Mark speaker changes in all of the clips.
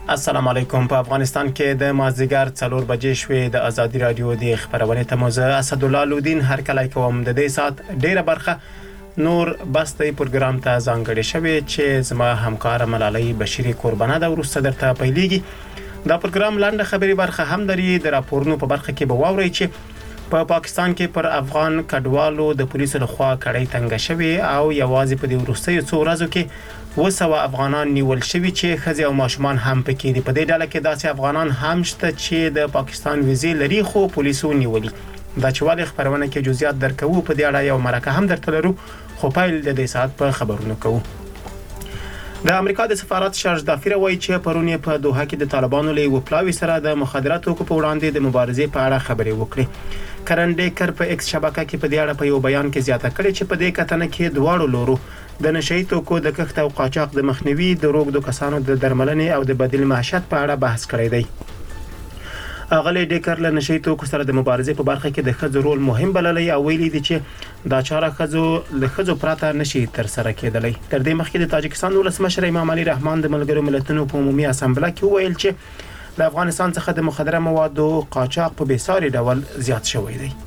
Speaker 1: السلام علیکم. په افغانستان کې د مازدیګر 4 بجې شوې د ازادي رادیو د خبرونې تموزه اسد الله لودین هر کله کوم د دې سات ډیره برخه نور بستې پروګرام ته ځانګړې شوی چې زما همکار ملالۍ بشيري قربانه د ورسته درته پیلېږي. دا پروګرام لاندې خبري برخه هم لري. د راپورونو په برخه کې به واورئ چې په پاکستان کې پر افغان کډوالو د پولیسو لخوا کړۍ تنګ شوی او یوازې په دې ورستیو څو ورځو کې 200 افغانان نیول شوی چې خځې او ماشومان هم پکې دي. په دې ډله کې داسې افغانان هم شته چې د پاکستان ویزې لري خو پولیسو نیولي. دا چې ولې خبرونه کې جزئیات درکوو په دې اړه یو مرکه هم درته لرو خو پیل د دې ساعت په خبرونو کوو. د امریکا د سفارت شارج دافیر وایي چې پرون په دوحه کې د طالبانو له وپلاوي سره د مخدراتو توکو په وړاندې د مبارزې په اړه خبرې وکړې. کرنډیکر په ایکس شبکه کې په دې اړه په یو بیان کې زیاته کړې چې په دې کتنه کې دواړو لورو د نشئی توکو د کښت او قاچاق د مخنیوي د روغ کسانو د درملنې او د بدیل معیشت په اړه بحث کړی دی. اغلی ډیکر له نشئی توکو سره د مبارزې په برخه کې د ښځو رول مهم بللی او ویلي دي چې دا چاره ښځو پرته نشي تر سره کېدلی. تر دې مخکې د تاجکستان ولسمشر امام علي رحمان د ملګرو ملتونو په عمومي اسامبله کې وویل چې د افغانستان څخه د مخدره موادو قاچاق په بېساري ډول زیات شوی دی.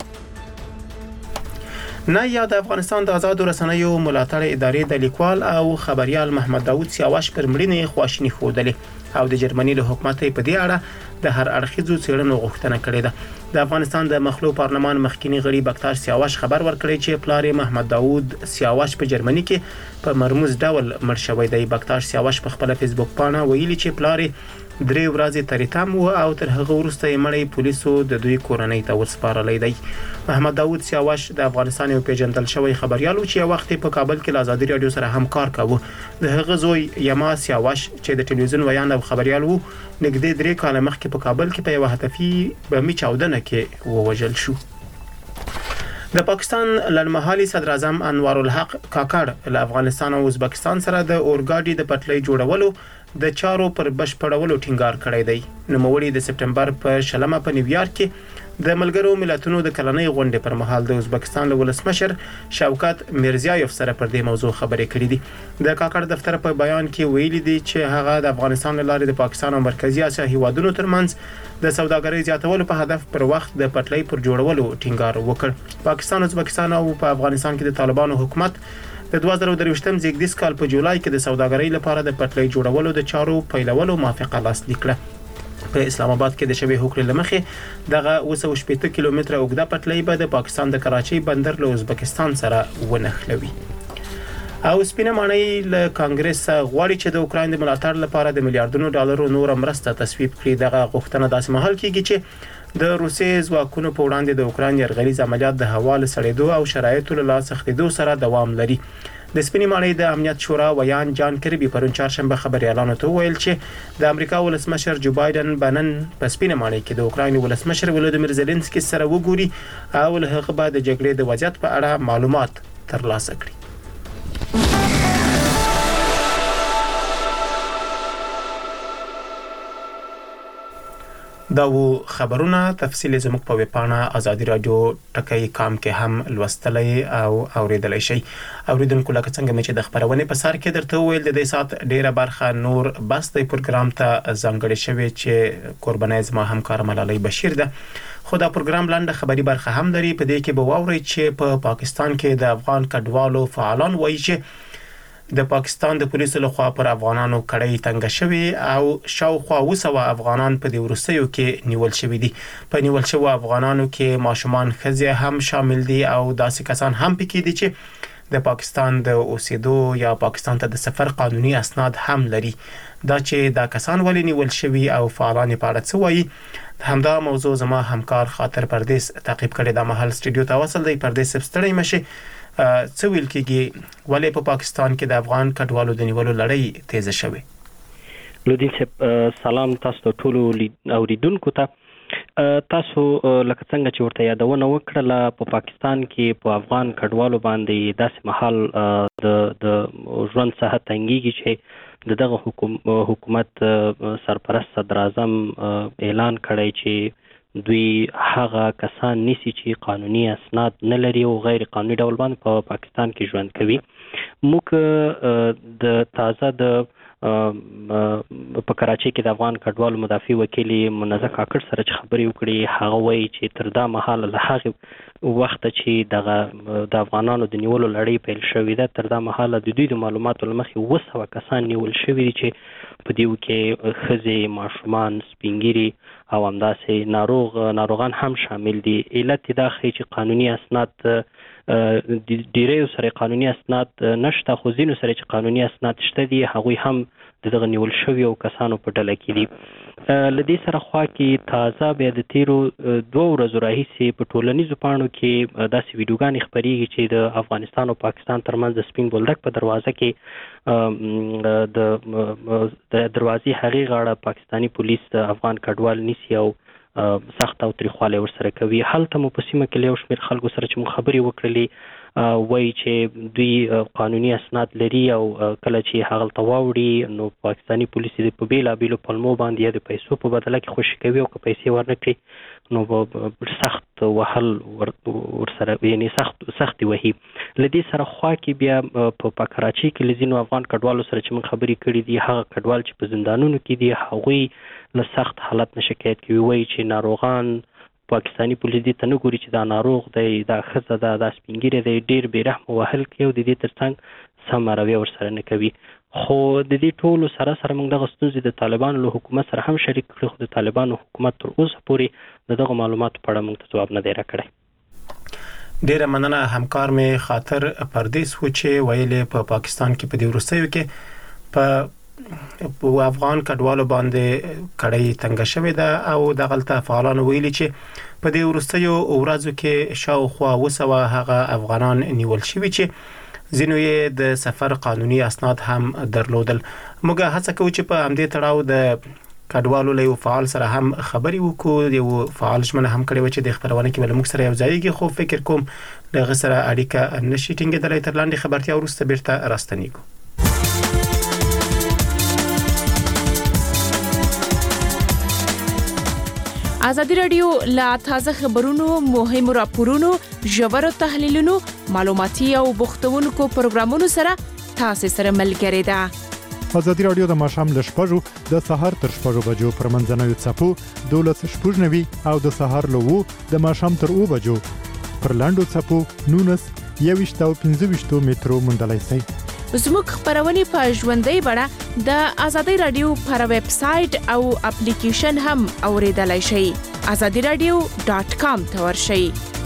Speaker 1: نه یا د افغانستان د آزادو رسنیو ملاتړ ادارې د لیکوال او خبريال محمد داوود سیاوش پر مړینې خواشیني ښودلې او د جرمني له حکومت په دې اړه د هر اړخیزو څېړنو غوښتنه کړې ده. د افغانستان د مخلو پارلمان مخکینی غړي بکتار سیاوش خبر ورکړی چې پلار محمد داوود سیاوش په جرمني کې په مرموز ډول مړ شوی دی. بکتار سیاوش په خپل فیسبوک پاڼه ویلي چې پلار 3 ورځې تریتم و او تر هغه وروسته یې مړی پولیسو د دوی کورنۍ ته وسپارلی دی. محمد داوود سیاوش د افغانستان یو پیژندل شوی خبريال و چې وخت په کابل کې له ازادي رادیو سره هم کار کاوه. د هغه زوی یما سیاوش چې د ټلویزیون ویان او خبريال وو نږدې 3 کال مخکې په کابل کې په یو هدفي بمي چاودنه کې ووژل شو. د پاکستان لړمحالي صدر اعظم انوار الحق کاکړ له افغانستان او ازبکستان سره د اورګاډي د پټلۍ جوړولو د چارو پر بشپړولو ټینګار کړی دی. نوموړي د سپټمبر په شلمه په نیویارک کې د ملګرو ملتونو د کلنۍ غونډې پر مهال د ازبکستان له ولسمشر شوکت میرزیایف سره پر دې موضوع خبرې کړې دي. د کاکړ دفتر په بیان کې ویلي دي چې هغه د افغانستان لپاره د پاکستان او مرکزی اسیا هیوادونو ترمنځ د سوداګرۍ زیاتولو په هدف پر وخت د پټلۍ پر جوړولو ټینګار وکړ. پاکستان ازبکستان او په افغانستان کې د طالبانو حکومت د 2023م زیږدیز کال په جولای کې د سوداګرۍ لپاره د پټلۍ جوړولو د چارو پیلولو موافقه لاسلیک کړه. په اسلام آباد کې د شبي حکومت لمخې دغه 280 کیلومتره اوږده پټلۍ به د پاکستان د کراچۍ بندر له ازبکستان سره ونښلوي. او سپینه ماڼۍ له کانګرس غواړي چې د اوکراین د ملاتړ لپاره د میلیارډونو ډالرو نور مرسته تصویب کړي. دغه غوښتنه داسې مهال کېږي چې د روسي ځواکونو په وړاندې د اوکراین یرغلیز عملیات د حواله سړېدو او شرایطو له لاسه ختیدو سره دوام لري. د سپینې ماڼۍ د امنیت شورا ویان جان کربي پرون چهارشنبه خبريالانو ته ویل چې د امریکا ولسمشر جو بایدن بنن په سپینې ماڼۍ کې د اوکراین ولسمشر ولودیمیر زيلنسکي سره وګوري او له هغه بعد د جګړې د وضعیت په اړه معلومات ترلاسه کړي. دا و خبرونه تفصیل زموږ په ویبپاڼه ازادي رادیو ټکی کام کې هم لوستلای او اوریدلای شئ. اوریدونکو لکه څنګه چې د خبرونې په سر کې درته ویل د دې سات ډیره برخه نور بس د پروګرام ته ځانګړې شوی چې قربانای زما همکار ملالۍ بشیر ده. خو دا پروګرام لاندې خبري برخه هم لري. په دې کې به واورئ چې په پاکستان کې د افغان کډوالو فعالان وایي چې د پاکستان د پولیسو لخوا پر افغانانو کړۍ تنګ شوی او شاوخوا 200 افغانان په دې ورستیو کې نیول شوی دي. په نیول شوی افغانانو کې ماشومان ښځې هم شامل دي او داسې کسان هم پکې دي چې د پاکستان د اوسېدو یا پاکستان ته د سفر قانوني اسناد هم لري. دا چې دا کسان ولې نیول شوی او فعالان په اړه څه وایي همدا موضوع زما همکار خاطر پردیس تعقیب کړي. د محل سټوډیو ته وصل دی. پردیس ستړی مشه څه ویل کېږي ولې په پاکستان کې د افغان کډوالو د نیولو لړۍ تیزه شوه؟
Speaker 2: لودین صاحب سلام تاسو ټول اوریدونکو ته. تاسو لکه څنګه چې ورته یادونه وکړه په پاکستان کې په افغان کډوالو باندې داسې محل د ژوند څخه تنګيږي چې دغه حکومت سرپرست صدر اعظم اعلان کړی چې دوی هغه کسان نیسی چې قانوني اسناد نه لري او غیر قانوني ډول باندې په پاکستان کې ژوند کوي. موږ د تازه د په کراچي کې د افغان کډوالو مدافع وکیل منزه کاکړ سره خبرې وکړې. هغه وایي چې تر دا مهاله له هغه وخت چې د افغانانو د نیولو لړۍ پیل شوې ده تر دا مهاله د دوی د معلوماتو له مخې 200 کسان نیول شوي دي چې په دیو کې ښځې، ماشومان، سپینګیري او همداسې ناروغان هم شامل دي. علت دا ښیي چې قانوني اسناد ډیریو سره قانوني اسناد نشته، خو ځینو سره چې قانوني اسناد شته دي هغوی هم دغه نیول شویو کسانو په ډله کې دي. له دې سره خوا کې تازه بیا د تیرو 2 ورځو راهیسې په ټولنیزو پاڼو کې داسې ویډیوګانې خپرېږي چې د افغانستان او پاکستان ترمنځ د سپین بولدک په دروازه کې د دروازې هغې غاړه پاکستاني پولیس د افغان کډوال نیسي او سخت او تریخوالی ورسره کوي. هلته مو په سیمه کې له یو شمېر خلکو سره چې مو خبرې وکړلې وایي چې دوی قانوني اسناد لري او کله چې هغلته واوړي نو پاکستاني پولیس یې په بېلابېلو پلمو باندې یا د پیسو په بدله کې خوشي کوي او که پیسې ورنه کړي نو سخت وهل ورسره یعنې سختې وهي. له دې سره خوا کې بیا په کراچۍ کې له ځینو افغان کډوالو سره چې موږ خبرې کړي دي هغه کډوال چې په زندانونو کې دي هغوی له سخت حالت نه شکایت کوي. وایي چې ناروغان پاکستاني پولیس دې ته نه ګوري چې دا ناروغ دی، دا ښځه ده، دا سپینګیری دی، ډېر بې رحمه وهل کوي او د دې تر څنګ سمه رویه ورسره نه کوي. خو د دې ټولو سره موږ دغه ستونزې د طالبانو له حکومت سره هم شریک کړي خو د طالبانو حکومت تر اوسه پورې د دغه معلوماتو په اړه موږ ته ځواب نه دی راکړی.
Speaker 1: ډیره مننه همکار مې خاطر پردیس و چې ویلې په پاکستان کې په دې وروستیو کې په افغان کډوالو باندې کړۍ تنګه شوې ده او دغلته فعالانو ویلي چې په دې وروستیو ورځو کې شاوخوا 200 هغه افغانان نیول شوي چې ځینو یې د سفر قانوني اسناد هم درلودل. موږ هڅه کوو چې په همدې تړاو د کډوالو له یو فعال سره هم خبرې وکړو. یو فعال ژمنه هم کړې و چې د خبرونه کې ول موږ سره یو ځایږي خو فکر کوم دغه سره اړیکه نشي ټینګېدلای. تر لاندې خبرتیا وروسته بیرته راستنیږو.
Speaker 3: ازادي رادیو لا تازه خبرونو، مهمو راپورونو، ژورو تحلیلونو، معلوماتي او بوختونکو پروګرامونو سره تاسو سره ملګری ده.
Speaker 4: ازادي رادیو د ماښام له 6 د سهار تر 6 بجو پر منځنوي څپو 12:00 او د سهار له 2 د ماښام تر 2 بجو پر لاندو څپو 19 21 او 25 مترو موندلای شئ.
Speaker 3: زموږ خبرونه په ژوندۍ بڼه د ازادي رادیو پر ویب سټ او اپلیکیشن هم اوریدلای شئ. azadiradio.com ته ورشئ.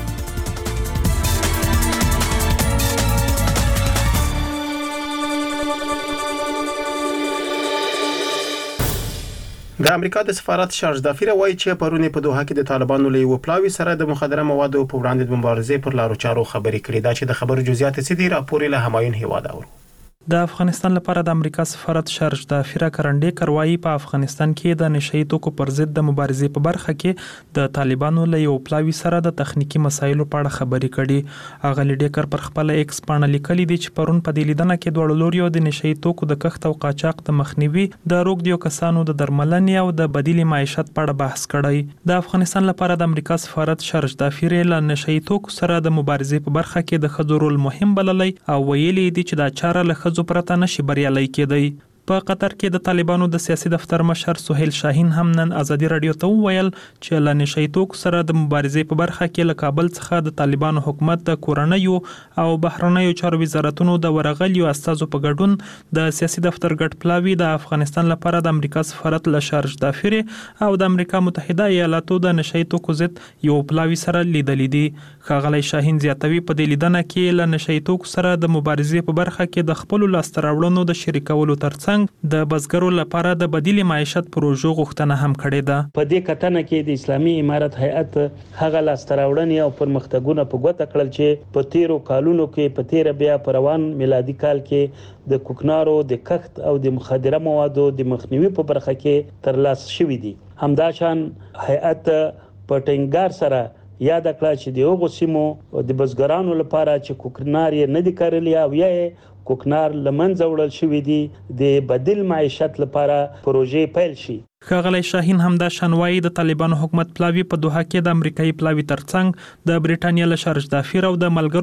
Speaker 1: د امریکا د سفارت شارج دافیر وایي چې پرونی په دوحه کې د طالبانو له یو پلاوي سره د مخدره موادو په وړاندې د مبارزې پر لارو چارو خبرې کړې. دا چې د خبرو جزئیات سړي راپور له همایون هیواد اورو.
Speaker 5: د افغانستان لپاره د امریکا سفارت شارج دافیر کرنډي کروایی په افغانستان کې د نشئی توکو پر ضد د مبارزې په برخه کې د طالبانو له یو پلاوي سره د تخنیکی مسایلو په اړه خبرې کړي. اغه لیډیکر پر خپل ایکس باندې لیکلي دي چې پرون په دې لیدنه کې دوه لوريو د نشئی توکو د کښت او قاچاق د مخنیوي، د روغتیايي کسانو د درملنې او د بدیل معیشت په اړه بحث کړي. د افغانستان لپاره د امریکا سفارت شارج دافیر له نشئی توکو سره د مبارزې په برخه کې د خځو رول مهم بللی او ویلي دي چې دا چاره له خځو پرته نشي بریالي کېدی. په قطر کې د طالبانو د سیاسي دفتر مشر سهیل شاهین هم نن ازادي رادیو ته وویل چې له نشئی توکو سره د مبارزې په برخه کې له کابل څخه د طالبانو حکومت د کورنیو او بهرنیو چارو وزارتونو د ورغلیو استازو په ګډون د سیاسي دفتر ګډ پلاوی د افغانستان لپاره د امریکا سفارت له شارج دافیر او د امریکا متحده ایالاتو د نشئی توکو ضد یو پلاوی سره لیدلې دي. ښاغلی شاهین زیاتوي په دې لیدنه کې له نشئی توکو سره د مبارزې په برخه کې د خپل لاسته راوړنو د شریکولو ترڅنګ د بزګرو لپاره د بدیل معیشت پروژو غوښتنه هم کړې ده.
Speaker 6: په دې کتنه کې د اسلامي امارت هیئت هغه لاسته راوړنې او پرمختګونه په ګوته کړل چې په تیرو کالونو کې په تیر بیا پر روان میلادي کال کې د کوکنارو د کښت او د مخدره موادو د مخنیوي په برخه کې ترلاسه شوې دي. همداشان هیئت په ټینګار سره یاد کړه چې د هغو سیمو د بزګرانو لپاره چې کوکنار یې نه دي کرلی او یا کوکنار لمنځه وړل شوی دي د بدیل معیشت لپاره پروژې پیل شي.
Speaker 5: ښاغلی شاهین همدا شنوایی د طالبانو حکومت پلاوی په دوحه کې د امریکایي پلاوی ترڅنګ د بریټانیا له شارج دافیر او د ملګرو